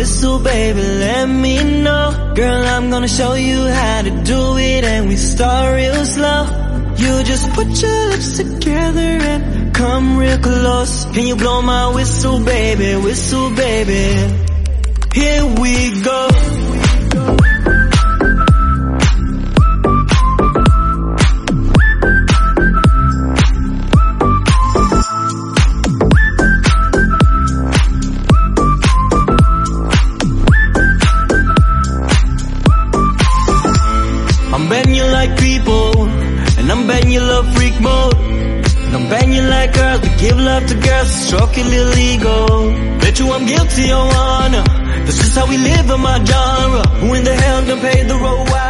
whistle, baby, let me know. Girl, I'm gonna show you how to do it, and we start real slow. You just put your lips together and come real close. Can you blow my whistle, baby, whistle, baby? Here we go. I'm betting you like people, and I'm betting you love freak mode. And I'm betting you like girls, we give love to girls, stroke your little ego. Bet you I'm guilty, your honor. This is how we live in my genre. Who in the hell done pay the road?